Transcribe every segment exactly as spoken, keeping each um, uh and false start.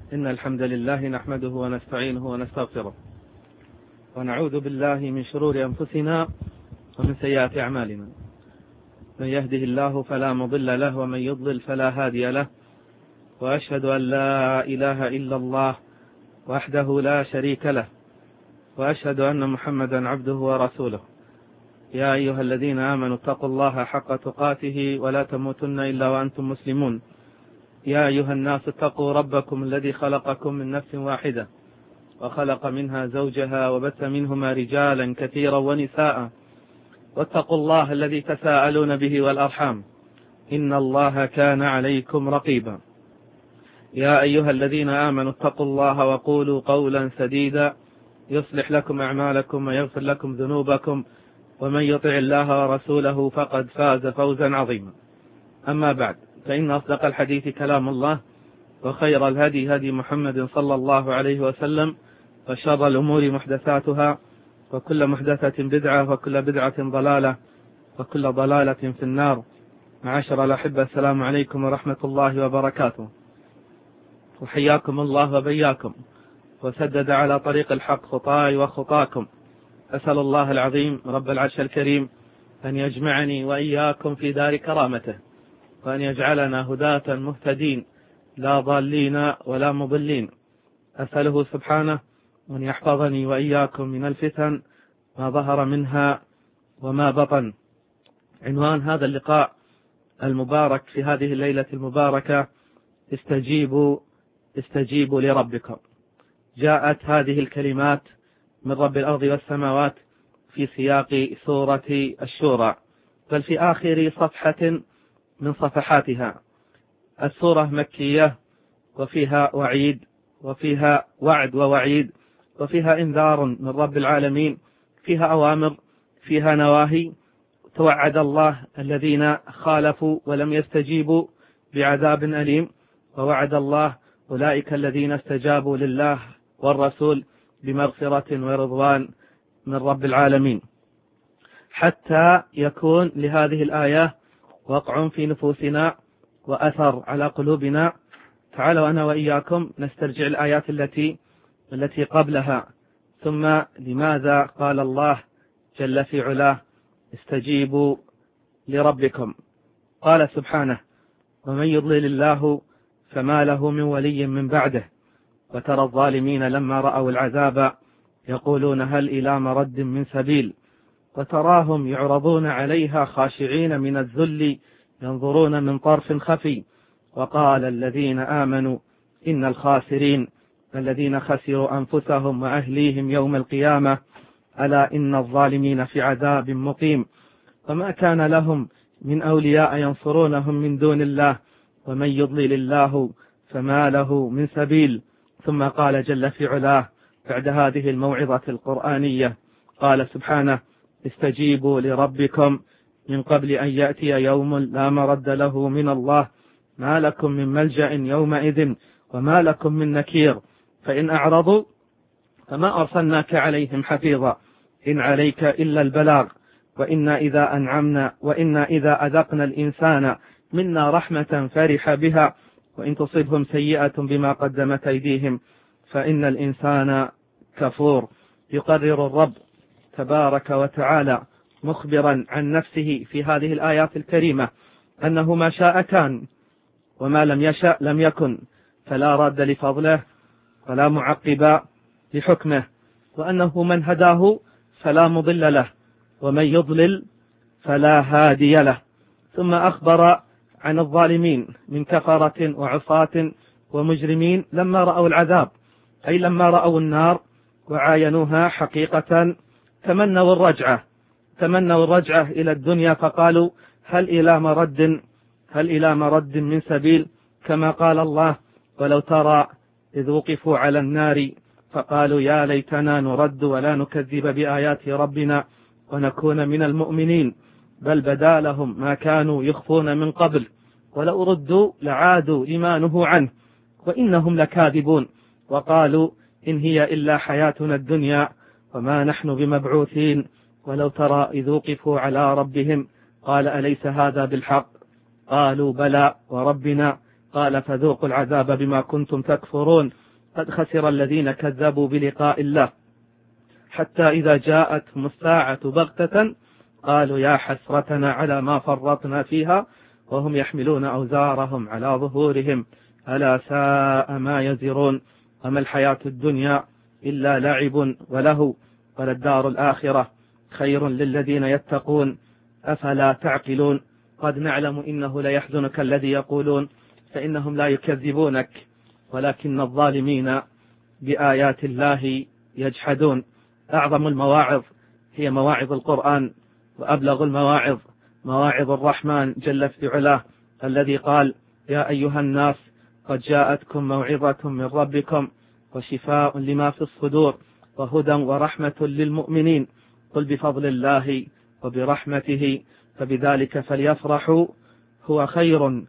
إن الحمد لله نحمده ونستعينه ونستغفره ونعوذ بالله من شرور أنفسنا ومن سيئات أعمالنا. من يهده الله فلا مضل له ومن يضلل فلا هادي له، وأشهد أن لا إله إلا الله وحده لا شريك له، وأشهد أن محمدا عبده ورسوله. يا أيها الذين آمنوا اتقوا الله حق تقاته ولا تموتن إلا وأنتم مسلمون. يا أيها الناس اتقوا ربكم الذي خلقكم من نفس واحدة وخلق منها زوجها وبث منهما رجالا كثيرا ونساء، واتقوا الله الذي تساءلون به والأرحام إن الله كان عليكم رقيبا. يا أيها الذين آمنوا اتقوا الله وقولوا قولا سديدا يصلح لكم أعمالكم ويغفر لكم ذنوبكم، ومن يطع الله ورسوله فقد فاز فوزا عظيما. أما بعد، فإن أصدق الحديث كلام الله، وخير الهدي هدي محمد صلى الله عليه وسلم، وشر الأمور محدثاتها، وكل محدثة بدعة، وكل بدعة ضلالة، وكل ضلالة في النار. معاشر الأحبة، السلام عليكم ورحمة الله وبركاته، وحياكم الله وبياكم، وسدد على طريق الحق خطاي وخطاكم. أسأل الله العظيم رب العرش الكريم أن يجمعني وإياكم في دار كرامته، وأن يجعلنا هداة مهتدين لا ضالين ولا مضلين. أسأله سبحانه أن يحفظني وإياكم من الفتن ما ظهر منها وما بطن. عنوان هذا اللقاء المبارك في هذه الليلة المباركة: استجيبوا استجيبوا لربكم. جاءت هذه الكلمات من رب الأرض والسماوات في سياق سورة الشورى، بل في آخر صفحة من صفحاتها. السورة مكية، وفيها وعيد، وفيها وعد ووعيد، وفيها إنذار من رب العالمين، فيها أوامر، فيها نواهي. توعد الله الذين خالفوا ولم يستجيبوا بعذاب أليم، ووعد الله أولئك الذين استجابوا لله والرسول بمغفرة ورضوان من رب العالمين. حتى يكون لهذه الآية وقع في نفوسنا وأثر على قلوبنا، تعالوا أنا وإياكم نسترجع الآيات التي التي قبلها. ثم لماذا قال الله جل في علاه استجيبوا لربكم؟ قال سبحانه: ومن يضلل الله فما له من ولي من بعده، وترى الظالمين لما رأوا العذاب يقولون هل إلى مرد من سبيل، وتراهم يعرضون عليها خاشعين من الذل ينظرون من طرف خفي. وقال الذين آمنوا إن الخاسرين الذين خسروا أنفسهم وأهليهم يوم القيامة ألا إن الظالمين في عذاب مقيم. وما كان لهم من أولياء ينصرونهم من دون الله، ومن يضلل الله فما له من سبيل. ثم قال جل في علاه بعد هذه الموعظة القرآنية، قال سبحانه: استجيبوا لربكم من قبل أن يأتي يوم لا مرد له من الله، ما لكم من ملجأ يومئذ وما لكم من نكير. فإن أعرضوا فما أرسلناك عليهم حفيظا إن عليك إلا البلاغ، وإنا إذا أنعمنا وإنا إذا أذقنا الإنسان منا رحمة فرح بها، وإن تصبهم سيئة بما قدمت أيديهم فإن الإنسان كفور. يقرر الرب تبارك وتعالى مخبرا عن نفسه في هذه الآيات الكريمة أنه ما شاء كان، وما لم يشأ لم يكن، فلا راد لفضله ولا معقب لحكمه، وأنه من هداه فلا مضل له، ومن يضلل فلا هادي له. ثم أخبر عن الظالمين من كفرة وعصاة ومجرمين لما رأوا العذاب، أي لما رأوا النار وعاينوها حقيقة تمنوا الرجعة تمنوا الرجعة إلى الدنيا، فقالوا هل إلى مرد هل إلى مرد من سبيل، كما قال الله: ولو ترى إذ وقفوا على النار فقالوا يا ليتنا نرد ولا نكذب بآيات ربنا ونكون من المؤمنين، بل بدا لهم ما كانوا يخفون من قبل، ولو ردوا لعادوا لما نهوا عنه وإنهم لكاذبون. وقالوا إن هي إلا حياتنا الدنيا وما نحن بمبعوثين، ولو ترى إذ وقفوا على ربهم قال أليس هذا بالحق، قالوا بلى وربنا، قال فذوقوا العذاب بما كنتم تكفرون قد خسر الذين كذبوا بلقاء الله حتى إذا جاءتهم الساعة بغتة قالوا يا حسرتنا على ما فرطنا فيها وهم يحملون أوزارهم على ظهورهم ألا ساء ما يزرون وما الحياة الدنيا إلا لعب ولهو وللدار الآخرة خير للذين يتقون أفلا تعقلون قد نعلم إنه ليحزنك الذي يقولون فإنهم لا يكذبونك ولكن الظالمين بآيات الله يجحدون. أعظم المواعظ هي مواعظ القرآن وأبلغ المواعظ مواعظ الرحمن جل في علاه الذي قال يا أيها الناس قد جاءتكم موعظة من ربكم وشفاء لما في الصدور وهدى ورحمة للمؤمنين قل بفضل الله وبرحمته فبذلك فليفرحوا هو خير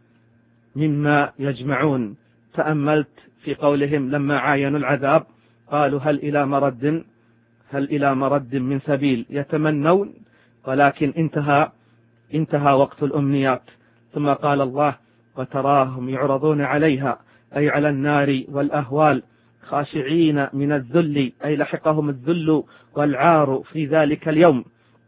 مما يجمعون. تأملت في قولهم لما عاينوا العذاب قالوا هل إلى مرد هل إلى مرد من سبيل يتمنون ولكن انتهى انتهى وقت الأمنيات. ثم قال الله وتراهم يعرضون عليها أي على النار والأهوال خاشعين من الذل أي لحقهم الذل والعار في ذلك اليوم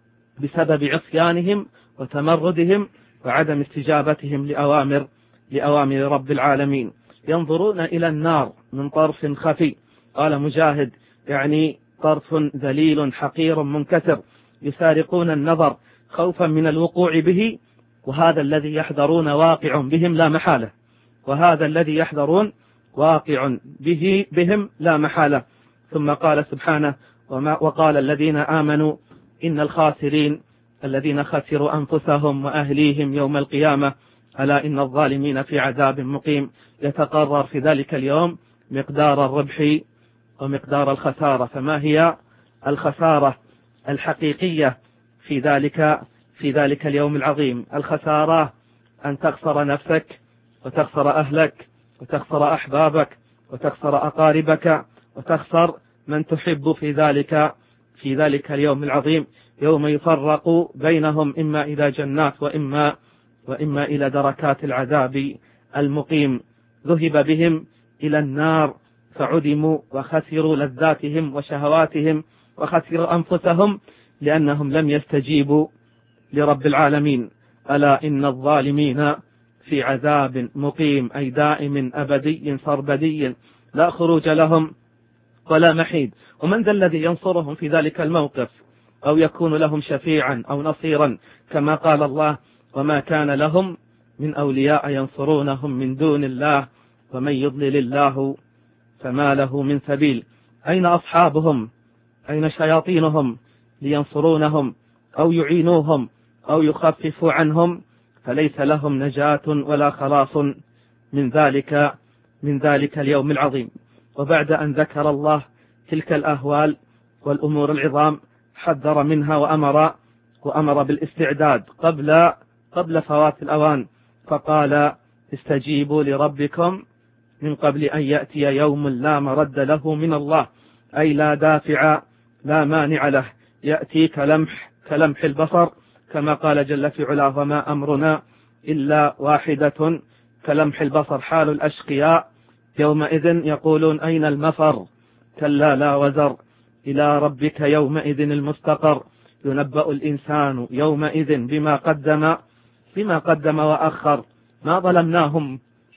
بسبب عصيانهم وتمردهم وعدم استجابتهم لأوامر لأوامر رب العالمين. ينظرون إلى النار من طرف خفي قال مجاهد يعني طرف ذليل حقير منكسر يسارقون النظر خوفا من الوقوع به وهذا الذي يحذرون واقع بهم لا محالة وهذا الذي يحذرون واقع به بهم لا محالة. ثم قال سبحانه وما وقال الذين آمنوا إن الخاسرين الذين خسروا أنفسهم وأهليهم يوم القيامة ألا إن الظالمين في عذاب مقيم. يتقرر في ذلك اليوم مقدار الربح ومقدار الخسارة. فما هي الخسارة الحقيقية في ذلك في ذلك اليوم العظيم؟ الخسارة أن تخسر نفسك وتخسر أهلك وتخسر أحبابك وتخسر أقاربك وتخسر من تحب في ذلك في ذلك اليوم العظيم يوم يفرق بينهم إما إلى جنات وإما وإما إلى دركات العذاب المقيم. ذهب بهم إلى النار فعدموا وخسروا لذاتهم وشهواتهم وخسروا أنفسهم لأنهم لم يستجيبوا لرب العالمين. ألا إن الظالمين في عذاب مقيم أي دائم أبدي سربدي لا خروج لهم ولا محيد. ومن ذا الذي ينصرهم في ذلك الموقف أو يكون لهم شفيعا أو نصيرا كما قال الله وما كان لهم من أولياء ينصرونهم من دون الله ومن يضلل الله فما له من سبيل. أين أصحابهم أين شياطينهم لينصرونهم أو يعينوهم أو يخففوا عنهم؟ فليس لهم نجاة ولا خلاص من ذلك من ذلك اليوم العظيم. وبعد أن ذكر الله تلك الأهوال والأمور العظام حذر منها وأمر وأمر بالاستعداد قبل قبل فوات الأوان فقال استجيبوا لربكم من قبل أن يأتي يوم لا مرد له من الله أي لا دافع لا مانع له يأتي كلمح كلمح البصر كما قال جل في علاه وما أمرنا إلا واحدة كلمح البصر. حال الأشقياء يومئذ يقولون أين المفر كلا لا وزر إلى ربك يومئذ المستقر ينبأ الإنسان يومئذ بما قدم بما قدم وأخر. ما ظلمناهم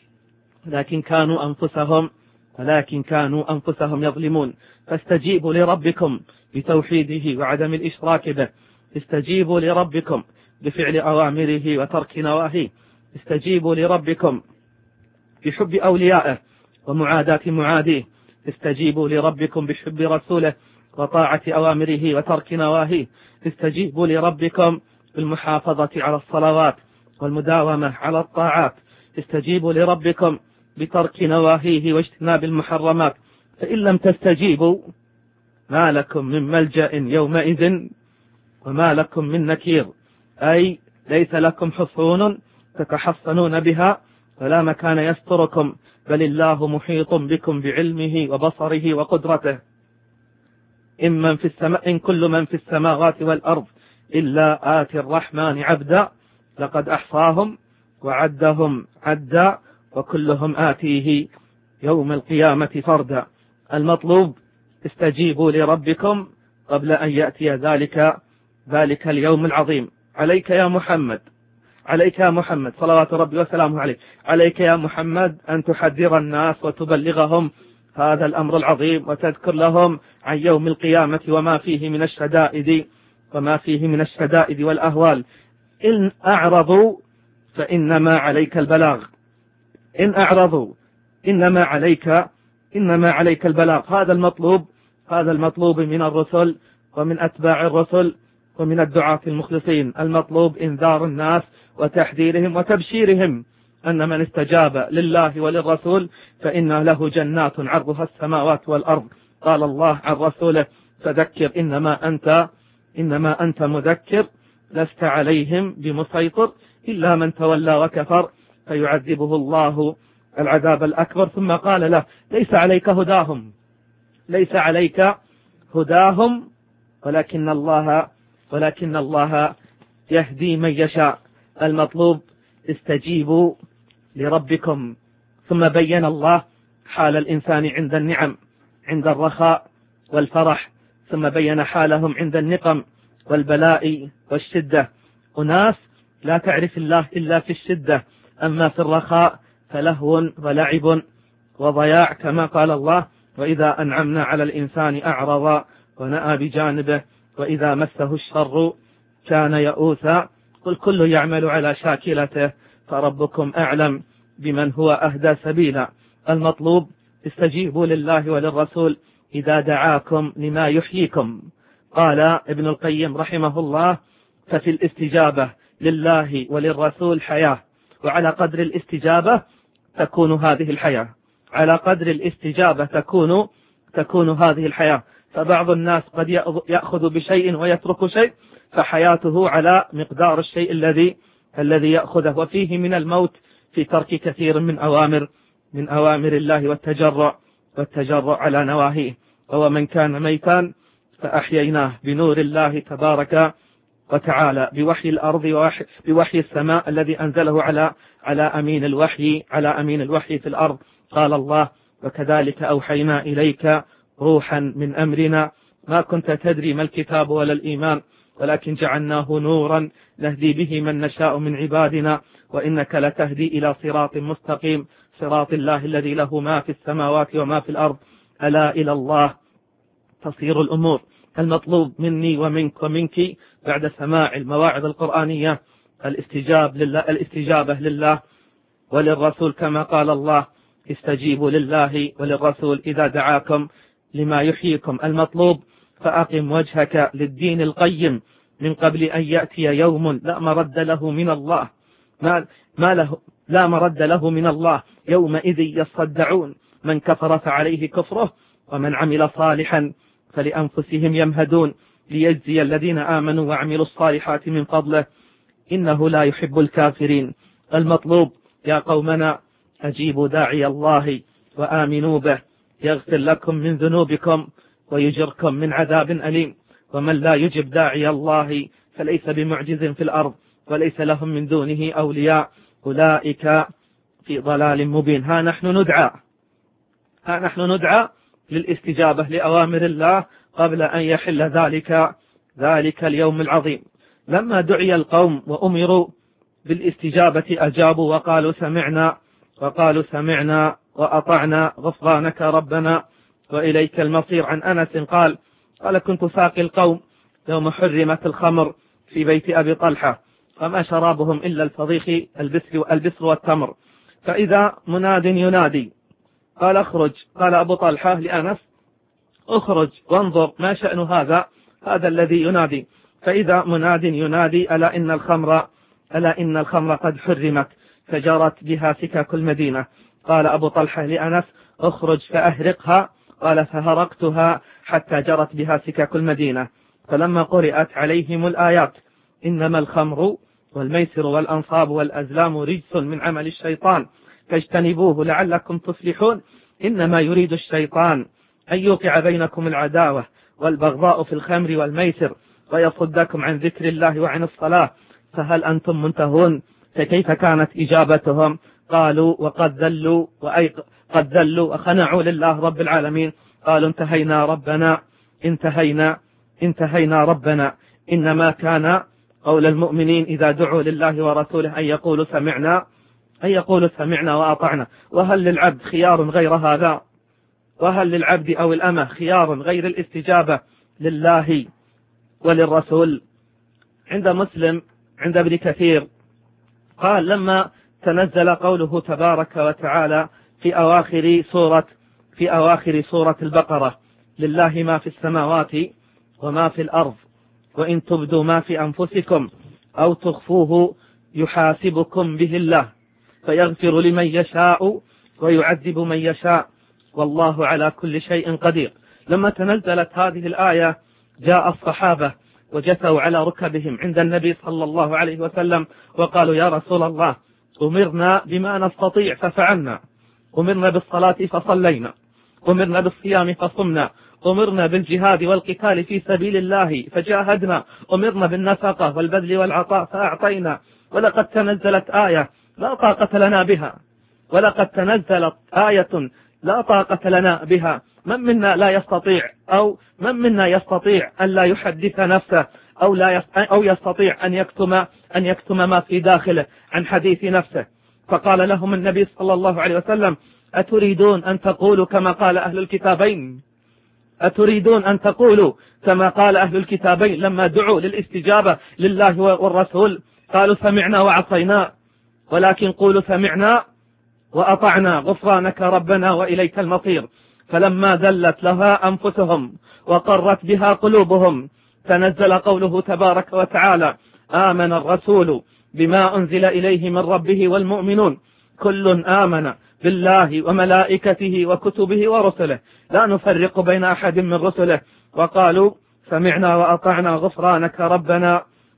لكن كانوا أنفسهم ولكن كانوا أنفسهم يظلمون. فاستجيبوا لربكم بتوحيده وعدم الإشراك به. استجيبوا لربكم بفعل أوامره وترك نواهيه. استجيبوا لربكم بحب أوليائه ومعاداة معاديه. استجيبوا لربكم بحب رسوله وطاعة أوامره وترك نواهيه. استجيبوا لربكم بالمحافظة على الصلوات والمداومة على الطاعات. استجيبوا لربكم بترك نواهيه واجتناب المحرمات. فإن لم تستجيبوا ما لكم من ملجأ يومئذ وما لكم من نكير أي ليس لكم حصون تتحصنون بها ولا مكان يستركم بل الله محيط بكم بعلمه وبصره وقدرته. إن, من في السماء إن كل من في السماوات والأرض إلا آتي الرحمن عبدا لقد أحصاهم وعدهم عدا وكلهم آتيه يوم القيامة فردا. المطلوب استجيبوا لربكم قبل أن يأتي ذلك ذلك اليوم العظيم. عليك يا محمد عليك يا محمد صلوات ربي وسلامه عليه عليك يا محمد أن تحذر الناس وتبلغهم هذا الأمر العظيم، وتذكر لهم عن يوم القيامة وما فيه من الشدائد وما فيه من الشدائد والأهوال. إن أعرضوا فإنما عليك البلاغ إن أعرضوا إنما عليك إنما عليك البلاغ. هذا المطلوب هذا المطلوب من الرسل ومن أتباع الرسل ومن الدعاة المخلصين. المطلوب إنذار الناس وتحذيرهم وتبشيرهم أن من استجاب لله وللرسول فإن له جنات عرضها السماوات والأرض. قال الله عن رسوله: فذكر إنما أنت إنما أنت مذكر لست عليهم بمسيطر إلا من تولى وكفر فيعذبه الله العذاب الأكبر. ثم قال له: ليس عليك هداهم ليس عليك هداهم ولكن الله ولكن الله يهدي من يشاء. المطلوب استجيبوا لربكم. ثم بين الله حال الإنسان عند النعم، عند الرخاء والفرح، ثم بين حالهم عند النقم والبلاء والشدة. أناس لا تعرف الله إلا في الشدة، أما في الرخاء فلهو ولعب وضياع، كما قال الله: وإذا أنعمنا على الإنسان أعرض ونأى بجانبه وإذا مسه الشر كان يئوسا. قل كل يعمل على شاكلته فربكم أعلم بمن هو أهدى سبيلا. المطلوب استجيبوا لله وللرسول إذا دعاكم لما يحييكم. قال ابن القيم رحمه الله: ففي الاستجابة لله وللرسول حياة، وعلى قدر الاستجابة تكون هذه الحياة على قدر الاستجابة تكون تكون هذه الحياة. فبعض الناس قد يأخذ بشيء ويترك شيء، فحياته على مقدار الشيء الذي الذي يأخذه، وفيه من الموت في ترك كثير من أوامر من أوامر الله والتجرع والتجرع على نواهيه. وهو من كان ميتا فأحييناه بنور الله تبارك وتعالى بوحي الأرض ووحي بوحي السماء الذي أنزله على على أمين الوحي على أمين الوحي في الأرض. قال الله: وكذلك أوحينا إليك روحا من أمرنا ما كنت تدري ما الكتاب ولا الإيمان ولكن جعلناه نورا نهدي به من نشاء من عبادنا وإنك لتهدي إلى صراط مستقيم صراط الله الذي له ما في السماوات وما في الأرض ألا إلى الله تصير الأمور. المطلوب مني ومنك ومنك بعد سماع المواعظ القرآنية الاستجاب لله الاستجابة لله وللرسول، كما قال الله: استجيبوا لله وللرسول إذا دعاكم لما يحييكم. المطلوب فأقم وجهك للدين القيم من قبل أن يأتي يوم لا مرد له من الله ما, ما له لا مرد له من الله يومئذ يصدعون من كفر فعليه كفره ومن عمل صالحا فلأنفسهم يمهدون ليجزي الذين آمنوا وعملوا الصالحات من فضله إنه لا يحب الكافرين. المطلوب يا قومنا أجيبوا داعي الله وآمنوا به يغفر لكم من ذنوبكم ويجركم من عذاب أليم. ومن لا يجب داعي الله فليس بمعجز في الأرض وليس لهم من دونه أولياء أولئك في ضلال مبين. ها نحن ندعى ها نحن ندعى للاستجابة لأوامر الله قبل أن يحل ذلك ذلك اليوم العظيم. لما دعي القوم وأمروا بالاستجابة أجابوا وقالوا سمعنا وقالوا سمعنا وأطعنا غفرانك ربنا وإليك المصير. عن أنس قال قال كنت ساقي القوم يوم حرمت الخمر في بيت أبي طلحة فما شرابهم إلا الفضيخ البسر, البسر والتمر، فإذا مناد ينادي قال اخرج. قال أبو طلحة لأنس اخرج وانظر ما شأن هذا هذا الذي ينادي. فإذا مناد ينادي ألا إن الخمر ألا إن الخمر قد حرمت فجرت بها سكك المدينة. قال أبو طلحة لأنس اخرج فأهرقها. قال فهرقتها حتى جرت بها سكك المدينة. فلما قرأت عليهم الآيات إنما الخمر والميسر والأنصاب والأزلام رجس من عمل الشيطان فاجتنبوه لعلكم تفلحون إنما يريد الشيطان أن يوقع بينكم العداوة والبغضاء في الخمر والميسر ويصدكم عن ذكر الله وعن الصلاة فهل أنتم منتهون؟ فكيف كانت إجابتهم؟ قالوا وقد ذلوا وأي قد ذلوا وخنعوا لله رب العالمين، قالوا انتهينا ربنا انتهينا انتهينا ربنا. إنما كان قول المؤمنين إذا دعوا لله ورسوله أن يقولوا سمعنا أن يقولوا سمعنا وأطعنا. وهل للعبد خيار غير هذا؟ وهل للعبد أو الأمة خيار غير الاستجابة لله وللرسول؟ عند مسلم عند ابن كثير قال لما تنزل قوله تبارك وتعالى في أواخر سورة في أواخر سورة البقرة: لله ما في السماوات وما في الأرض وإن تبدوا ما في أنفسكم أو تخفوه يحاسبكم به الله فيغفر لمن يشاء ويعذب من يشاء والله على كل شيء قدير. لما تنزلت هذه الآية جاء الصحابة وجثوا على ركبهم عند النبي صلى الله عليه وسلم وقالوا: يا رسول الله، أمرنا بما نستطيع ففعلنا، أمرنا بالصلاة فصلينا، أمرنا بالصيام فصمنا، أمرنا بالجهاد والقتال في سبيل الله فجاهدنا، أمرنا بالنفقة والبذل والعطاء فأعطينا، ولقد تنزلت آية لا طاقة لنا بها، ولقد تنزلت آية لا طاقة لنا بها. من منا لا يستطيع أو من منا يستطيع أن لا يحدث نفسه أو لا أو يستطيع أن يكتم أن يكتم ما في داخله عن حديث نفسه؟ فقال لهم النبي صلى الله عليه وسلم: أتريدون أن تقولوا كما قال أهل الكتابين؟ أتريدون أن تقولوا كما قال أهل الكتابين لما دعوا للاستجابة لله والرسول؟ قالوا: سمعنا وعصينا، ولكن قولوا سمعنا وأطعنا غفرانك ربنا وإليك المصير. فلما ذلت لها أنفسهم وقرت بها قلوبهم تنزل قوله تبارك وتعالى: آمن الرسول بما أنزل إليه من ربه والمؤمنون كل آمن بالله وملائكته وكتبه ورسله لا نفرق بين أحد من رسله وقالوا سمعنا وأطعنا غفرانك ربنا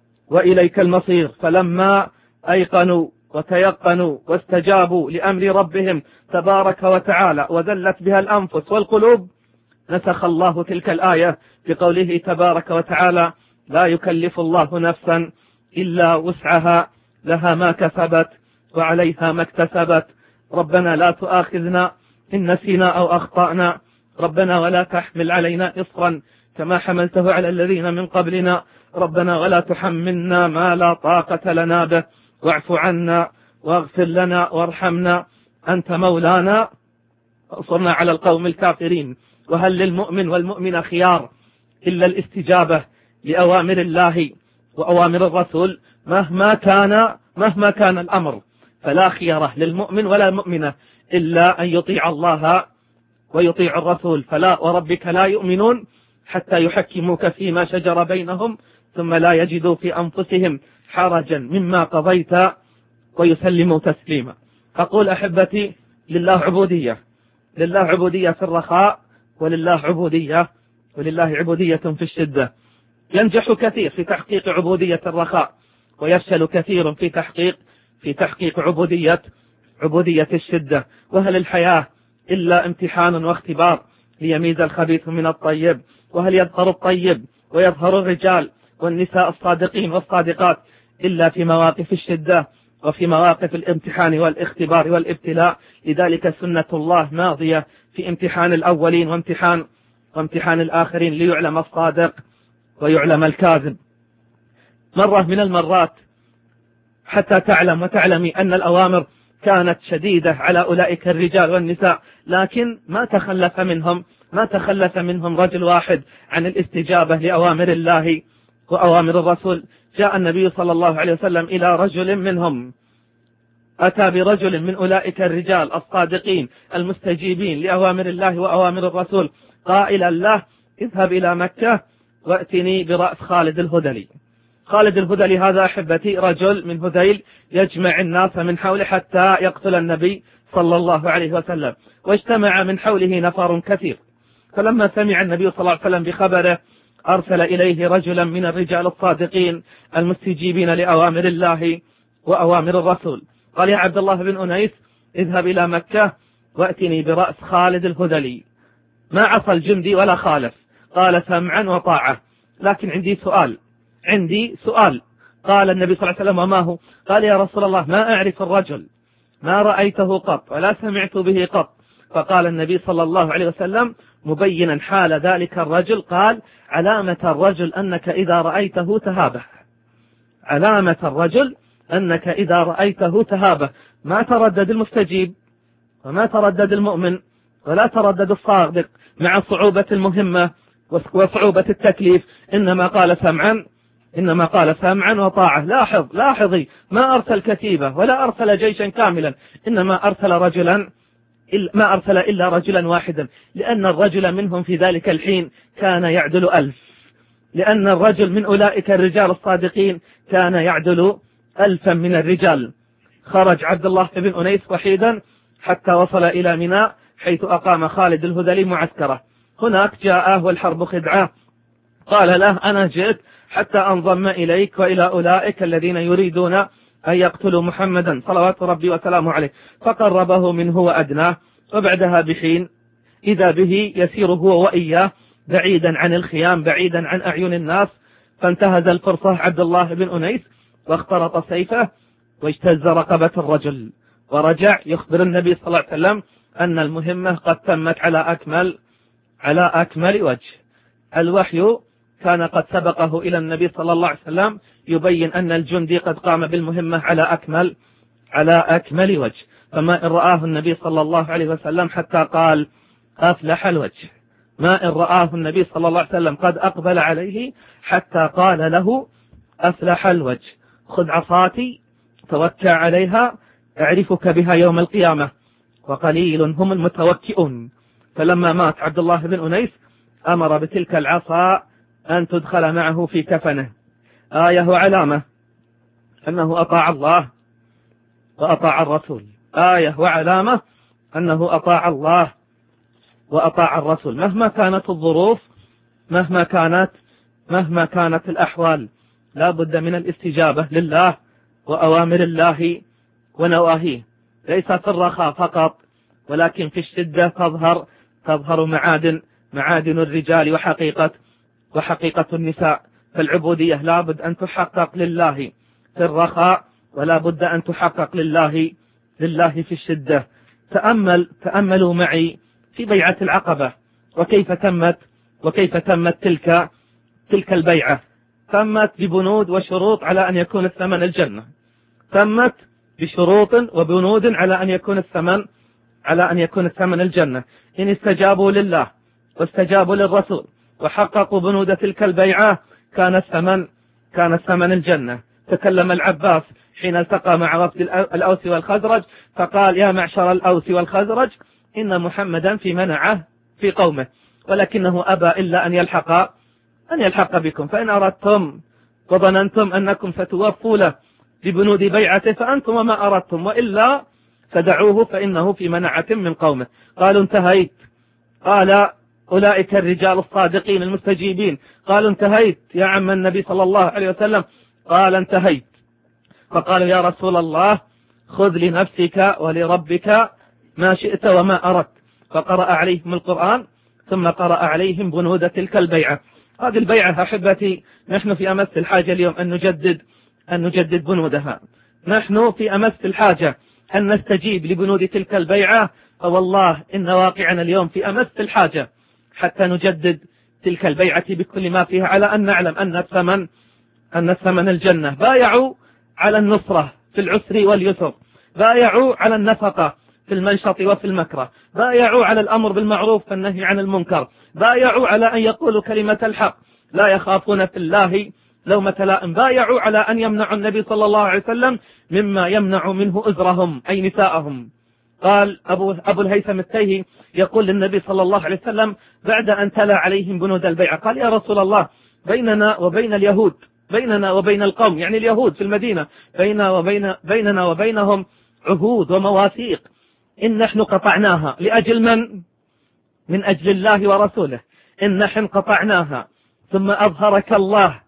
وإليك المصير. فلما أيقنوا وتيقنوا واستجابوا لأمر ربهم تبارك وتعالى وذلت بها الأنفس والقلوب، نسخ الله تلك الآية بقوله تبارك وتعالى: لا يكلف الله نفسا إلا وسعها لها ما كسبت وعليها ما اكتسبت ربنا لا تؤاخذنا إن نسينا أو أخطأنا ربنا ولا تحمل علينا إصرا كما حملته على الذين من قبلنا ربنا ولا تحملنا ما لا طاقة لنا به واعف عنا واغفر لنا وارحمنا أنت مولانا وانصرنا على القوم الكافرين. وهل للمؤمن والمؤمن خيار إلا الاستجابة لأوامر الله وأوامر الرسول؟ مهما كان مهما كان الأمر فلا خيار للمؤمن ولا المؤمنة إلا أن يطيع الله ويطيع الرسول. فلا وربك لا يؤمنون حتى يحكموك فيما شجر بينهم ثم لا يجدوا في أنفسهم حرجا مما قضيت ويسلموا تسليما. أقول أحبتي: لله عبودية، لله عبودية في الرخاء ولله عبودية ولله عبودية في الشدة. ينجح كثير في تحقيق عبودية الرخاء ويفشل كثير في تحقيق في تحقيق عبودية عبودية الشدة. وهل الحياة إلا امتحان واختبار ليميز الخبيث من الطيب؟ وهل يظهر الطيب ويظهر الرجال والنساء الصادقين والصادقات إلا في مواقف الشدة وفي مواقف الامتحان والاختبار والابتلاء؟ لذلك سنة الله ماضية في امتحان الأولين وامتحان وامتحان الآخرين ليعلم الصادق ويعلم الكاذب. مرة من المرات حتى تعلم وتعلمي أن الأوامر كانت شديدة على أولئك الرجال والنساء، لكن ما تخلف منهم ما تخلف منهم رجل واحد عن الاستجابة لأوامر الله وأوامر الرسول. جاء النبي صلى الله عليه وسلم إلى رجل منهم، أتى برجل من أولئك الرجال الصادقين المستجيبين لأوامر الله وأوامر الرسول قائلا له: اذهب إلى مكة وأتني برأس خالد الهذلي. خالد الهذلي هذا أحبتي رجل من هذيل يجمع الناس من حوله حتى يقتل النبي صلى الله عليه وسلم، واجتمع من حوله نفر كثير. فلما سمع النبي صلى الله عليه وسلم بخبره أرسل إليه رجلا من الرجال الصادقين المستجيبين لأوامر الله وأوامر الرسول، قال: يا عبد الله بن أنيس، اذهب إلى مكة وأتني برأس خالد الهذلي. ما عصى الجندي ولا خالف، قال: سمعا وطاعة، لكن عندي سؤال عندي سؤال قال النبي صلى الله عليه وسلم: وما هو؟ قال: يا رسول الله، ما أعرف الرجل ما رأيته قط ولا سمعت به قط. فقال النبي صلى الله عليه وسلم مبينا حال ذلك الرجل، قال علامة الرجل أنك إذا رأيته تهابه، علامة الرجل أنك إذا رأيته تهابه. ما تردد المستجيب وما تردد المؤمن ولا تردد الصادق مع صعوبة المهمة وصعوبة التكليف، إنما قال سمعا إنما قال سمعا وطاعة. لاحظ لاحظي ما أرسل كتيبة ولا أرسل جيشا كاملا، إنما أرسل رجلا، ما أرسل إلا رجلا واحدا، لأن الرجل منهم في ذلك الحين كان يعدل ألف، لأن الرجل من أولئك الرجال الصادقين كان يعدل ألفا من الرجال. خرج عبد الله بن أنيس وحيدا حتى وصل إلى ميناء حيث أقام خالد الهذلي معسكره. هناك جاءه والحرب خدعة، قال له أنا جئت حتى أنضم إليك وإلى أولئك الذين يريدون أن يقتلوا محمدا صلوات ربي وسلامه عليه. فقربه منه وأدناه، وبعدها بحين إذا به يسير هو وإياه بعيدا عن الخيام، بعيدا عن أعين الناس. فانتهز الفرصة عبد الله بن أنيس واخترط سيفه واجتز رقبة الرجل، ورجع يخبر النبي صلى الله عليه وسلم أن المهمة قد تمت على أكمل على أكمل وجه. الوحي كان قد سبقه إلى النبي صلى الله عليه وسلم يبين أن الجندي قد قام بالمهمة على أكمل على أكمل وجه. فما إن رآه النبي صلى الله عليه وسلم حتى قال أفلح الوجه، ما إن رآه النبي صلى الله عليه وسلم قد أقبل عليه حتى قال له أفلح الوجه، خذ عصاتي توكى عليها أعرفك بها يوم القيامة، وقليل هم المتوكئون. فلما مات عبد الله بن أنيس أمر بتلك العصا أن تدخل معه في كفنه، آية وعلامة أنه أطاع الله وأطاع الرسول، آية وعلامة أنه أطاع الله وأطاع الرسول مهما كانت الظروف، مهما كانت مهما كانت الأحوال. لا بد من الاستجابة لله وأوامر الله ونواهيه، ليس في الرخاء فقط، ولكن في الشدة تظهر تظهر معادن معادن الرجال وحقيقة وحقيقة النساء. فالعبودية لا بد أن تحقق لله في الرخاء، ولا بد أن تحقق لله لله في الشدة. تأمل تأملوا معي في بيعة العقبة وكيف تمت وكيف تمت تلك تلك البيعة. تمت ببنود وشروط على أن يكون الثمن الجنة، تمت بشروط وبنود على أن يكون الثمن على أن يكون الثمن الجنة. إن استجابوا لله واستجابوا للرسول وحققوا بنود تلك البيعة كان الثمن كان الثمن الجنة. تكلم العباس حين التقى مع وفد الأوس والخزرج فقال يا معشر الأوس والخزرج إن محمدا في منعه في قومه، ولكنه أبى إلا أن يلحق أن يلحق بكم، فإن أردتم وظننتم أنكم ستوفوا له ببنود بيعته فأنتم وما أردتم، وإلا فدعوه فإنه في منعة من قومه. قالوا انتهيت. قال أولئك الرجال الصادقين المستجيبين قالوا انتهيت يا عم النبي صلى الله عليه وسلم؟ قال انتهيت. فقالوا يا رسول الله خذ لنفسك ولربك ما شئت وما أردت. فقرأ عليهم القرآن ثم قرأ عليهم بنود تلك البيعة. هذه البيعة أحبتي نحن في أمس الحاجة اليوم أن نجدد أن نجدد بنودها، نحن في أمس الحاجة أن نستجيب لبنود تلك البيعة. فوالله إن واقعنا اليوم في أمس الحاجة حتى نجدد تلك البيعة بكل ما فيها، على أن نعلم أن الثمن أن الثمن الجنة. بايعوا على النصرة في العسر واليسر، بايعوا على النفقة في المنشط وفي المكره، بايعوا على الأمر بالمعروف والنهي عن المنكر، بايعوا على أن يقولوا كلمة الحق لا يخافون في الله لومة لائم، بايعوا على أن يمنعوا النبي صلى الله عليه وسلم مما يمنع منه أزرهم أي نساءهم. قال أبو, أبو الهيثم التيهي يقول للنبي صلى الله عليه وسلم بعد أن تلا عليهم بنود البيعة قال يا رسول الله بيننا وبين اليهود بيننا وبين القوم يعني اليهود في المدينة بيننا وبين بيننا وبينهم عهود ومواثيق إن نحن قطعناها لأجل من؟ من أجل الله ورسوله. إن نحن قطعناها ثم أظهرك الله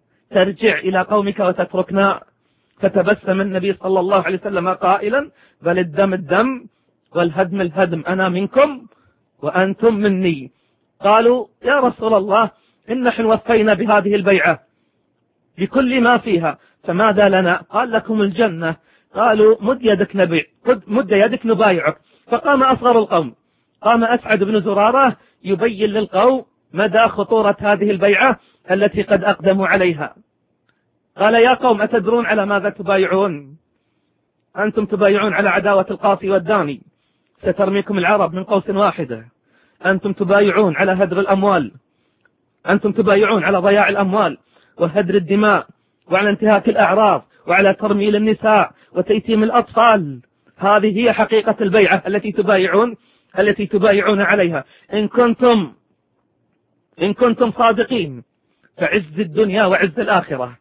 ترجع إلى قومك وتتركنا. فتبسم النبي صلى الله عليه وسلم قائلا بل الدم الدم والهدم الهدم، أنا منكم وأنتم مني. قالوا يا رسول الله إن نحن وفينا بهذه البيعة بكل ما فيها فماذا لنا؟ قال لكم الجنة. قالوا مد يدك نبيع مد يدك نبايعك. فقام أصغر القوم، قام أسعد بن زرارة يبين للقوم مدى خطورة هذه البيعة التي قد أقدموا عليها. قال يا قوم أتدرون على ماذا تبايعون؟ أنتم تبايعون على عداوة القاصي والداني، سترميكم العرب من قوس واحدة. أنتم تبايعون على هدر الأموال، أنتم تبايعون على ضياع الأموال وهدر الدماء وعلى انتهاك الأعراض وعلى ترميل النساء وتيتيم الأطفال. هذه هي حقيقة البيعة التي تبايعون التي تبايعون عليها. إن كنتم إن كنتم صادقين فعز الدنيا وعز الآخرة،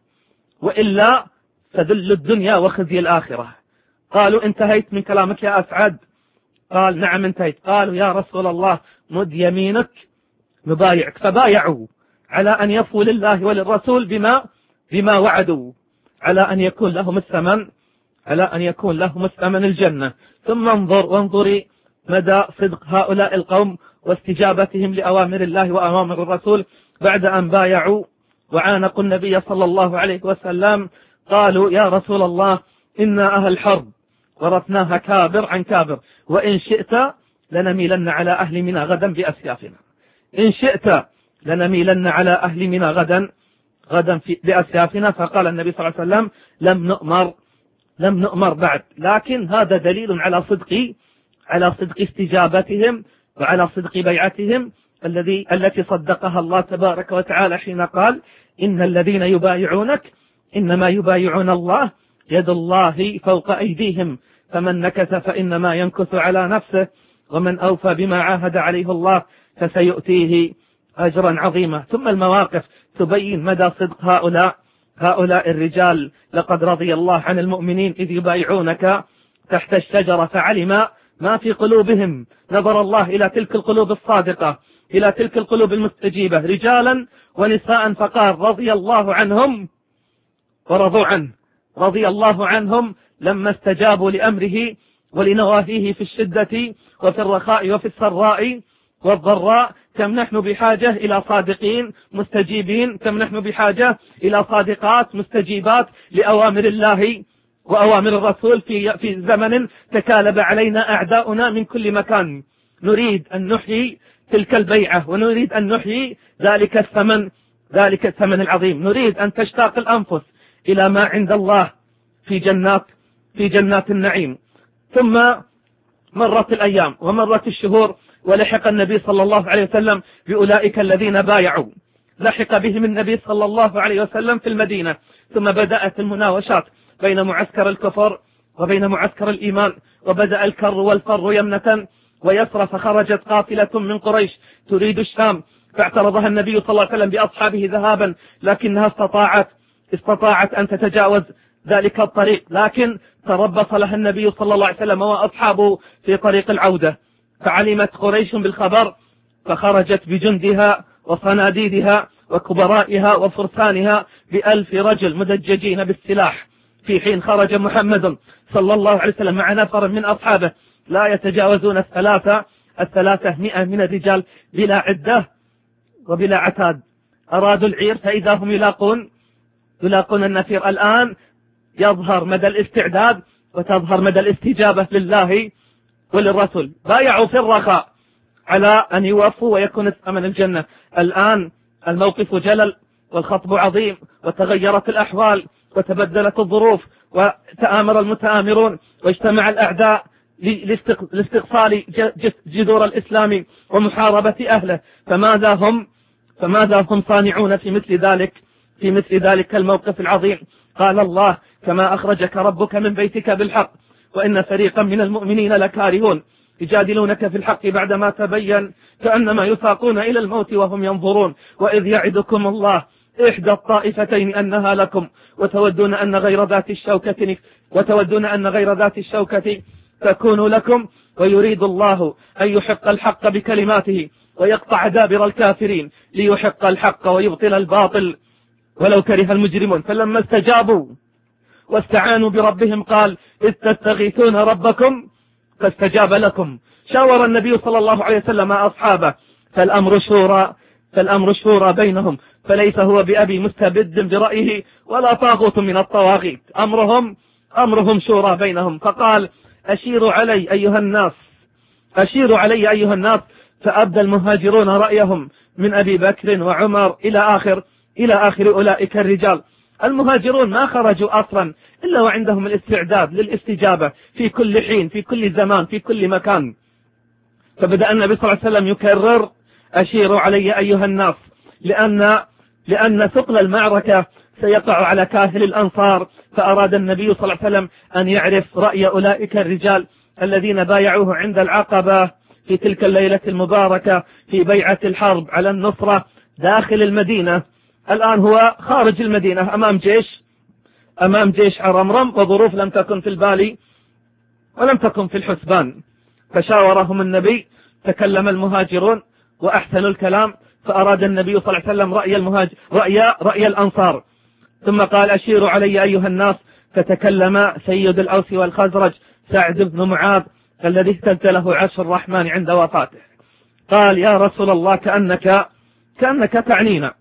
وإلا فذل الدنيا وخزي الآخرة. قالوا انتهيت من كلامك يا أسعد؟ قال نعم انتهيت. قالوا يا رسول الله مد يمينك نبايعك. فبايعوا على أن يفوا لله وللرسول بما بما وعدوا، على أن يكون لهم الثمن على أن يكون لهم الثمن الجنة. ثم انظر وانظري مدى صدق هؤلاء القوم واستجابتهم لأوامر الله وأوامر الرسول بعد أن بايعوا وعانقوا النبي صلى الله عليه وسلم. قالوا يا رسول الله إنا أهل حرب ورثناها كابر عن كابر، وإن شئت لنميلن على أهل منى غدا بأسيافنا. إن شئت لنميلن على أهل منى غدا غدا بأسيافنا. فقال النبي صلى الله عليه وسلم لم نؤمر لم نؤمر بعد. لكن هذا دليل على صدق على صدق استجابتهم وعلى صدق بيعتهم الذي التي صدقها الله تبارك وتعالى حين قال إن الذين يبايعونك إنما يبايعون الله يد الله فوق أيديهم فمن نكث فإنما ينكث على نفسه ومن أوفى بما عاهد عليه الله فسيؤتيه أجرا عظيما. ثم المواقف تبين مدى صدق هؤلاء هؤلاء الرجال. لقد رضي الله عن المؤمنين إذ يبايعونك تحت الشجرة فعلم ما في قلوبهم. نظر الله إلى تلك القلوب الصادقة، إلى تلك القلوب المستجيبة رجالا ونساء، فقال رضي الله عنهم ورضوا عنه. رضي الله عنهم لما استجابوا لأمره ولنواهيه في الشدة وفي الرخاء وفي السراء والضراء. كم نحن بحاجة إلى صادقين مستجيبين، كم نحن بحاجة إلى صادقات مستجيبات لأوامر الله وأوامر الرسول في في زمن تكالب علينا أعداؤنا من كل مكان. نريد أن نحيي تلك البيعة ونريد أن نحيي ذلك الثمن ذلك الثمن العظيم. نريد أن تشتاق الأنفس إلى ما عند الله في جنات في جنات النعيم. ثم مرت الأيام ومرت الشهور ولحق النبي صلى الله عليه وسلم بأولئك الذين بايعوا. لحق بهم النبي صلى الله عليه وسلم في المدينة. ثم بدأت المناوشات بين معسكر الكفر وبين معسكر الإيمان، وبدأ الكر والفر يمنة ويسرى. فخرجت قافلة من قريش تريد الشام، فاعترضها النبي صلى الله عليه وسلم بأصحابه ذهابا، لكنها استطاعت استطاعت أن تتجاوز ذلك الطريق، لكن تربص لها النبي صلى الله عليه وسلم وأصحابه في طريق العودة. فعلمت قريش بالخبر فخرجت بجندها وصناديدها وكبرائها وفرسانها بألف رجل مدججين بالسلاح، في حين خرج محمد صلى الله عليه وسلم مع نفر من أصحابه لا يتجاوزون الثلاثة الثلاثة مئة من الرجال بلا عدة وبلا عتاد. أرادوا العير فإذا هم يلاقون يلاقون النفير. الآن يظهر مدى الاستعداد وتظهر مدى الاستجابة لله وللرسول. بايعوا في الرخاء على أن يوفوا ويكون الثمن الجنة. الآن الموقف جلل والخطب عظيم وتغيرت الأحوال وتبدلت الظروف وتآمر المتآمرون واجتمع الأعداء لاستقصال جذور الإسلام ومحاربة أهله. فماذا هم فماذا هم صانعون في مثل ذلك في مثل ذلك الموقف العظيم؟ قال الله كما أخرجك ربك من بيتك بالحق وإن فريقا من المؤمنين لكارهون يجادلونك في الحق بعدما تبين كأنما يساقون إلى الموت وهم ينظرون. وإذ يعدكم الله إحدى الطائفتين أنها لكم وتودون أن غير ذات الشوكة وتودون أن غير ذات الشوكة تكون لكم ويريد الله أن يحق الحق بكلماته ويقطع دابر الكافرين ليحق الحق ويبطل الباطل ولو كره المجرمون. فلما استجابوا واستعانوا بربهم قال إذ تستغيثون ربكم فاستجاب لكم. شاور النبي صلى الله عليه وسلم أصحابه فالأمر شورى فالأمر شورى بينهم، فليس هو بأبي مستبد برأيه ولا طاغوت من الطواغيت، أمرهم أمرهم شورى بينهم. فقال أشيروا علي أيها الناس، أشيروا علي أيها الناس. فأبدى المهاجرون رأيهم من أبي بكر وعمر إلى آخر إلى آخر أولئك الرجال. المهاجرون ما خرجوا أصلا إلا وعندهم الاستعداد للاستجابة في كل حين، في كل زمان، في كل مكان. فبدأ النبي صلى الله عليه وسلم يكرر أشيروا علي أيها الناس، لأن لأن ثقل المعركة سيقع على كاهل الأنصار. فأراد النبي صلى الله عليه وسلم أن يعرف رأي أولئك الرجال الذين بايعوه عند العقبة في تلك الليلة المباركة في بيعة الحرب على النصرة داخل المدينة. الآن هو خارج المدينة أمام جيش أمام جيش عرمرم، وظروف لم تكن في البال ولم تكن في الحسبان. فشاورهم النبي، تكلم المهاجرون وأحسنوا الكلام، فأراد النبي صلى الله عليه وسلم رأي المهاجر رأي رأي الأنصار. ثم قال أشيروا علي أيها الناس. فتكلم سيد الأوس والخزرج سعد بن معاذ الذي اهتز له عرش الرحمن عند وفاته. قال يا رسول الله كأنك كأنك تعنينا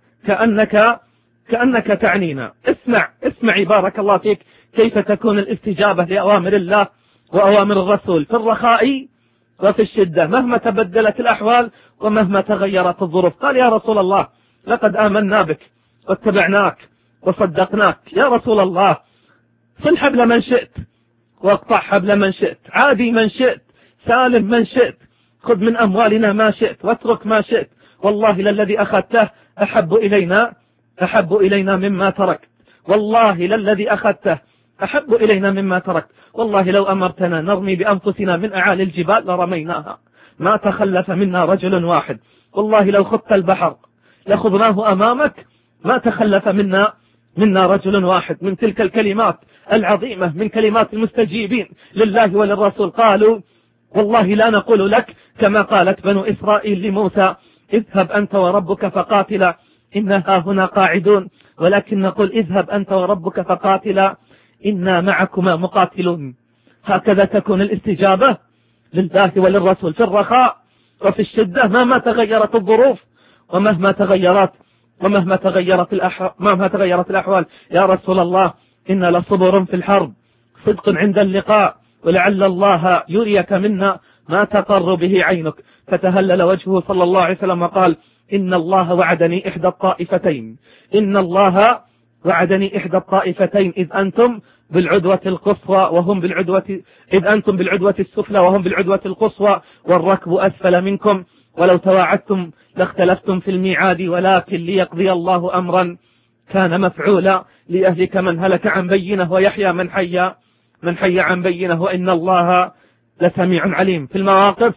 كأنك كأنك تعنينا اسمع اسمع بارك الله فيك، كيف تكون الاستجابة لأوامر الله وأوامر الرسول في الرخاء وفي الشدة مهما تبدلت الأحوال ومهما تغيرت الظروف. قال يا رسول الله لقد آمنا بك واتبعناك وصدقناك. يا رسول الله صل حبل من شئت واقطع حبل من شئت، عادي من شئت، سالم من شئت، خذ من أموالنا ما شئت واترك ما شئت، والله للذي أخذته أحب إلينا أحب إلينا مما تركت، والله للذي أخذته أحب إلينا مما تركت، والله لو أمرتنا نرمي بأنفسنا من أعالي الجبال لرميناها، ما تخلف منا رجل واحد، والله لو خضت البحر لخضناه أمامك ما تخلف منا منا رجل واحد. من تلك الكلمات العظيمة، من كلمات المستجيبين لله وللرسول. قالوا والله لا نقول لك كما قالت بنو إسرائيل لموسى اذهب أنت وربك فقاتلا إنها هنا قاعدون، ولكن نقول اذهب أنت وربك فقاتلا إنا معكما مقاتلون. هكذا تكون الاستجابة لله وللرسول في الرخاء وفي الشدة مهما تغيرت الظروف ومهما تغيرت ومهما تغيرت الأحوال مهما تغيرت الأحوال. يا رسول الله إن لصبر في الحرب صدق عند اللقاء، ولعل الله يريك منا ما تقر به عينك. فتهلل وجهه صلى الله عليه وسلم وقال إن الله وعدني إحدى الطائفتين إن الله وعدني إحدى الطائفتين إذ أنتم بالعدوة القصوى وهم بالعدوة إذ أنتم بالعدوة السفلى وهم بالعدوة القصوى والركب أسفل منكم، ولو تواعدتم لاختلفتم في الميعاد، ولكن ليقضي الله أمرا كان مفعولا ليهلك من هلك عن بينه ويحيى من حي من حي عن بينه، وإن الله لسميع عليم. في المواقف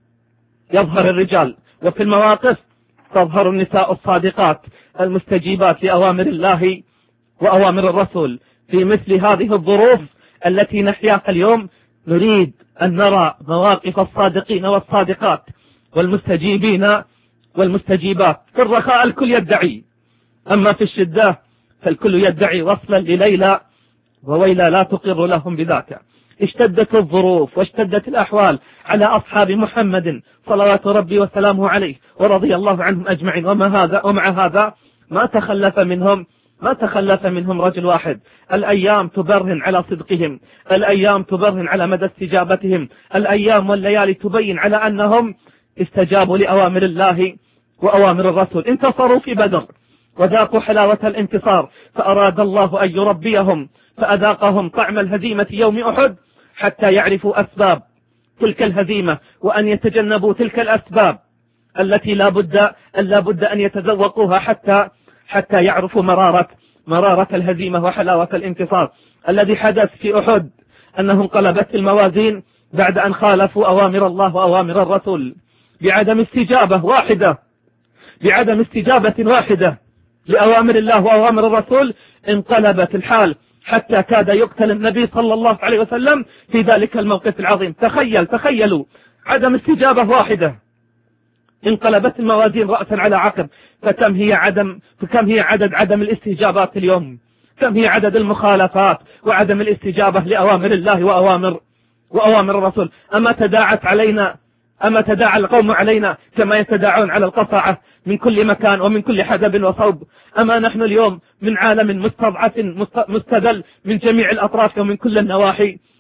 يظهر الرجال، وفي المواقف تظهر النساء الصادقات المستجيبات لأوامر الله وأوامر الرسول. في مثل هذه الظروف التي نحياها اليوم نريد أن نرى مواقف الصادقين والصادقات والمستجيبين والمستجيبات. في الرخاء الكل يدعي، أما في الشدة فالكل يدعي وصلا لليلى وويلى لا تقر لهم بذاك. اشتدت الظروف واشتدت الأحوال على أصحاب محمد صلوات ربي وسلامه عليه ورضي الله عنهم أجمعين، وما هذا ومع هذا ما تخلف منهم ما تخلف منهم رجل واحد. الأيام تبرهن على صدقهم، الأيام تبرهن على مدى استجابتهم، الأيام والليالي تبين على أنهم استجابوا لأوامر الله وأوامر الرسول. انتصروا في بدر وذاقوا حلاوة الانتصار، فأراد الله أن يربيهم فأذاقهم طعم الهزيمة يوم أحد حتى يعرفوا أسباب تلك الهزيمة، وأن يتجنبوا تلك الأسباب التي لا بد لا بد أن يتذوقوها حتى حتى يعرفوا مرارة مرارة الهزيمة وحلاوة الانتصار. الذي حدث في أحد أنه انقلبت الموازين بعد أن خالفوا أوامر الله وأوامر الرسول بعدم استجابة واحدة بعدم استجابة واحدة لأوامر الله وأوامر الرسول. انقلبت الحال حتى كاد يقتل النبي صلى الله عليه وسلم في ذلك الموقف العظيم. تخيل تخيلوا عدم استجابة واحدة انقلبت الموازين رأسا على عقب. فكم هي عدم فكم هي عدد عدم الاستجابات اليوم، كم هي عدد المخالفات وعدم الاستجابة لأوامر الله وأوامر وأوامر الرسول. أما تداعت علينا أما تداعى القوم علينا كما يتداعون على القصعة من كل مكان ومن كل حدب وصوب. أما نحن اليوم من عالم مستضعف مستذل من جميع الأطراف ومن كل النواحي،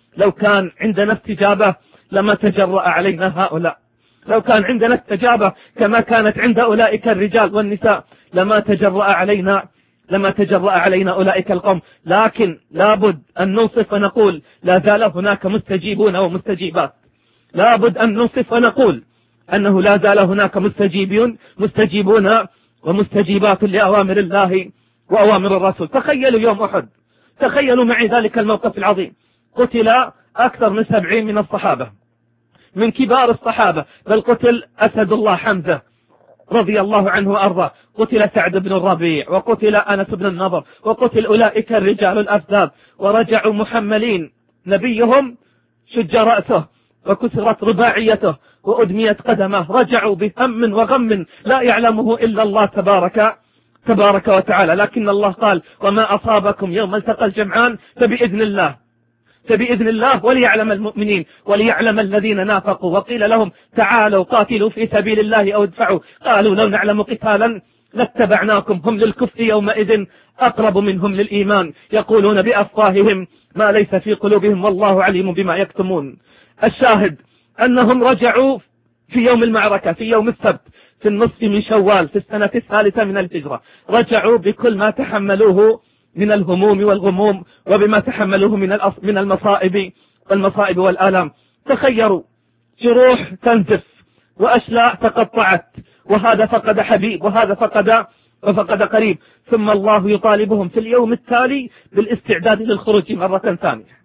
لو كان عندنا استجابة لما تجرأ علينا هؤلاء، لو كان عندنا استجابة كما كانت عند أولئك الرجال والنساء لما تجرأ علينا لما تجرأ علينا أولئك القوم. لكن لابد أن نوصف ونقول لا زال هناك مستجيبون ومستجيبات، لابد أن نوصف ونقول أنه لا زال هناك مستجيبون مستجيبون ومستجيبات لأوامر الله وأوامر الرسول. تخيلوا يوم أحد، تخيلوا معي ذلك الموقف العظيم. قتل أكثر من سبعين من الصحابة، من كبار الصحابة، بل قتل أسد الله حمزة رضي الله عنه وأرضاه، قتل سعد بن الربيع، وقتل أنس بن النضر، وقتل أولئك الرجال الأفذاذ، ورجعوا محملين نبيهم شج رأسه وكسرت رباعيته وأدميت قدمه، رجعوا بهم وغم لا يعلمه إلا الله تبارك تبارك وتعالى. لكن الله قال وما أصابكم يوم التقى الجمعان فبإذن الله فبإذن الله وليعلم المؤمنين وليعلم الذين نافقوا. وقيل لهم تعالوا قاتلوا في سبيل الله أو ادفعوا، قالوا لو نعلم قتالا لاتبعناكم. هم للكفر يومئذ أقرب منهم للإيمان، يقولون بأفواههم ما ليس في قلوبهم والله عليم بما يكتمون. الشاهد أنهم رجعوا في يوم المعركة، في يوم السبت، في النصف من شوال، في السنة الثالثة من الهجرة، رجعوا بكل ما تحملوه من الهموم والغموم، وبما تحملوه من من المصائب والمصائب والآلام. تخيروا جروح تنزف وأشلاء تقطعت، وهذا فقد حبيب وهذا فقد وفقد قريب، ثم الله يطالبهم في اليوم التالي بالاستعداد للخروج مرة ثانية.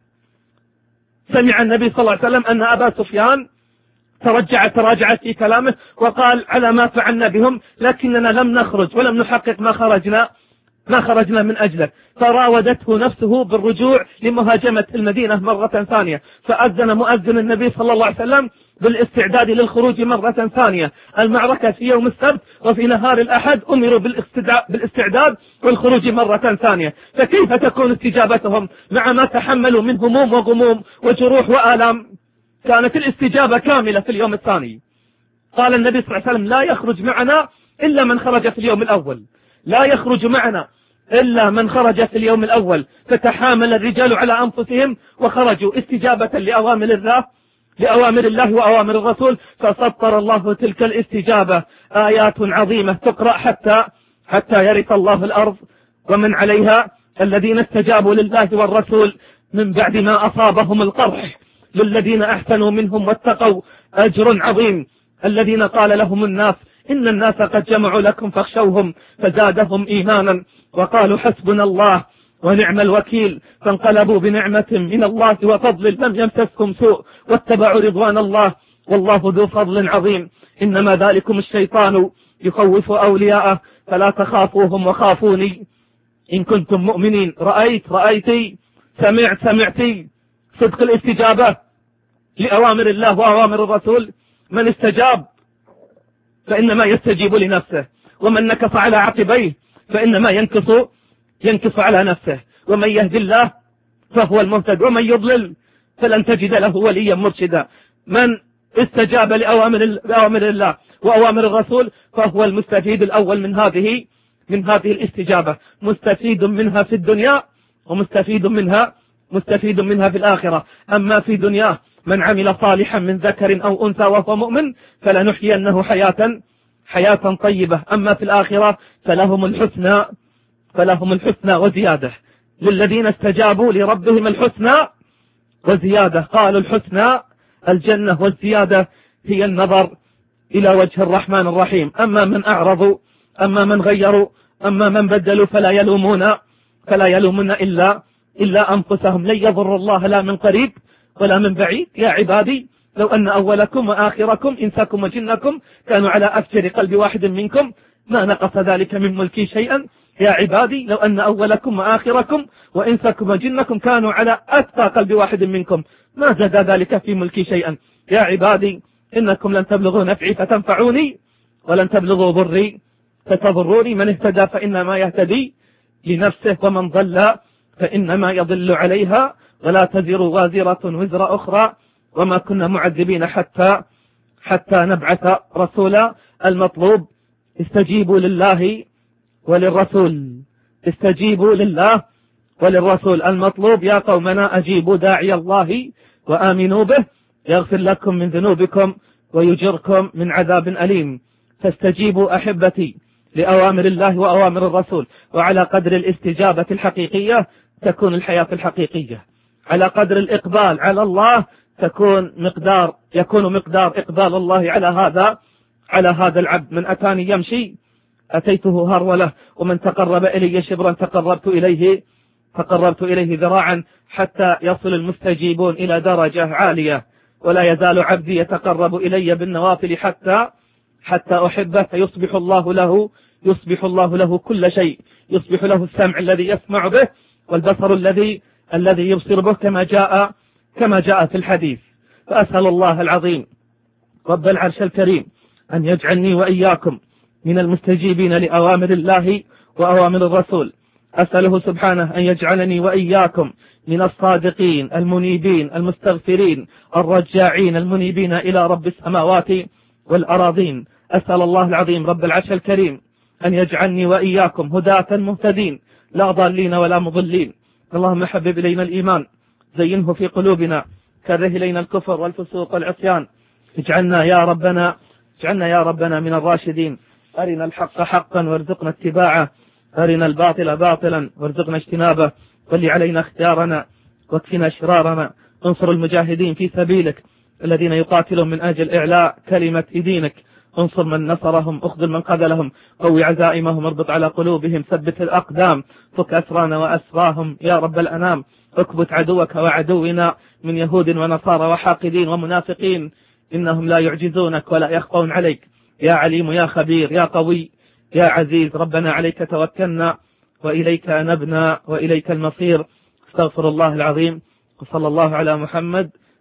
سمع النبي صلى الله عليه وسلم أن أبا سفيان ترجع تراجع في كلامه وقال على ما فعلنا بهم لكننا لم نخرج ولم نحقق ما خرجنا ما خرجنا من أجله، فراودته نفسه بالرجوع لمهاجمة المدينة مرة ثانية، فأذن مؤذن النبي صلى الله عليه وسلم بالاستعداد للخروج مرة ثانية. المعركة في يوم السبت، وفي نهار الأحد أمروا بالاستعداد والخروج مرة ثانية. فكيف تكون استجابتهم مع ما تحملوا من هموم وغموم وجروح وآلام؟ كانت الاستجابة كاملة في اليوم الثاني. قال النبي صلى الله عليه وسلم لا يخرج معنا إلا من خرج في اليوم الأول، لا يخرج معنا إلا من خرج في اليوم الأول. فتحامل الرجال على أنفسهم وخرجوا استجابة لأوامر الله لأوامر الله وأوامر الرسول، فسطر الله تلك الاستجابة آيات عظيمة تقرأ حتى حتى يرث الله الأرض ومن عليها. الذين استجابوا لله والرسول من بعد ما أصابهم القرح للذين أحسنوا منهم واتقوا أجر عظيم. الذين قال لهم الناس إن الناس قد جمعوا لكم فاخشوهم فزادهم إيمانا وقالوا حسبنا الله ونعم الوكيل، فانقلبوا بنعمة من الله وفضل لم يمسسهم سوء واتبعوا رضوان الله والله ذو فضل عظيم. إنما ذلكم الشيطان يخوف أولياءه فلا تخافوهم وخافوني إن كنتم مؤمنين. رأيت رأيتي سمعت سمعتي صدق الاستجابة لأوامر الله وأوامر الرسول. من استجاب فإنما يستجيب لنفسه، ومن نكص على عقبيه فإنما ينكص ينكص على نفسه. ومن يهدي الله فهو المهتد ومن يضلل فلن تجد له وليا مرشدا. من استجاب لأوامر لأوامر الله وأوامر الرسول فهو المستفيد الأول من هذه من هذه الاستجابة، مستفيد منها في الدنيا ومستفيد منها مستفيد منها في الآخرة. أما في دنياه من عمل صالحا من ذكر أو أنثى وهو مؤمن فلنحيينه حياة حياة طيبة. أما في الآخرة فلهم الحسنى فلهم الحسنى وزيادة. للذين استجابوا لربهم الحسنى وزيادة. قالوا الحسنى الجنة والزيادة هي النظر إلى وجه الرحمن الرحيم. أما من أعرضوا أما من غيروا أما من بدلوا فلا يلومون فلا يلومون إلا إلا أنفسهم. لن يضر الله لا من قريب ولا من بعيد. يا عبادي لو أن أولكم وآخركم إنساكم وجنكم كانوا على أفجر قلب واحد منكم ما نقص ذلك من ملكي شيئا. يا عبادي لو أن أولكم وآخركم وإنساكم وجنكم كانوا على أتقى قلب واحد منكم ما زاد ذلك في ملكي شيئا. يا عبادي إنكم لن تبلغوا نفعي فتنفعوني ولن تبلغوا ضري فتضروني. من اهتدى فإنما يهتدي لنفسه ومن ضل فإنما يضل عليها ولا تزر وازرة وزر أخرى وما كنا معذبين حتى حتى نبعث رسولا. المطلوب استجيبوا لله وللرسول، استجيبوا لله وللرسول المطلوب: يا قومنا أجيبوا داعي الله وآمنوا به يغفر لكم من ذنوبكم ويجركم من عذاب أليم. فاستجيبوا أحبتي لأوامر الله وأوامر الرسول، وعلى قدر الاستجابة الحقيقية تكون الحياة الحقيقية، على قدر الإقبال على الله تكون مقدار يكون مقدار إقبال الله على هذا على هذا العبد. من أتاني يمشي أتيته هرولة، ومن تقرب إلي شبرا تقربت إليه تقربت إليه ذراعا، حتى يصل المستجيبون إلى درجة عالية. ولا يزال عبدي يتقرب إلي بالنوافل حتى حتى أحبه، فيصبح الله له يصبح الله له كل شيء، يصبح له السمع الذي يسمع به، والبصر الذي الذي يبصر به، كما جاء كما جاء في الحديث. فأسأل الله العظيم رب العرش الكريم أن يجعلني وإياكم من المستجيبين لأوامر الله وأوامر الرسول. أسأله سبحانه أن يجعلني وإياكم من الصادقين المنيبين المستغفرين الرجاعين المنيبين إلى رب السماوات والأراضين. أسأل الله العظيم رب العرش الكريم أن يجعلني وإياكم هداة مهتدين، لا ضالين ولا مضلين. اللهم حبب إلينا الإيمان، زينه في قلوبنا، كره إلينا الكفر والفسوق والعصيان. اجعلنا يا ربنا اجعلنا يا ربنا من الراشدين. أرنا الحق حقا وارزقنا اتباعه، أرنا الباطل باطلا وارزقنا اجتنابه. ولي علينا اختيارنا واكفنا شرارنا. انصر المجاهدين في سبيلك الذين يقاتلون من أجل إعلاء كلمة دينك. انصر من نصرهم، اخذل من خذلهم، قوي عزائمهم، اربط على قلوبهم، ثبت الأقدام، فك أسرانا وأسراهم يا رب الأنام. اكبت عدوك وعدونا من يهود ونصارى وحاقدين ومنافقين، إنهم لا يعجزونك ولا يخفون عليك. يا عليم يا خبير يا قوي يا عزيز، ربنا عليك توكلنا وإليك أنبنا وإليك المصير. استغفر الله العظيم، وصلى الله على محمد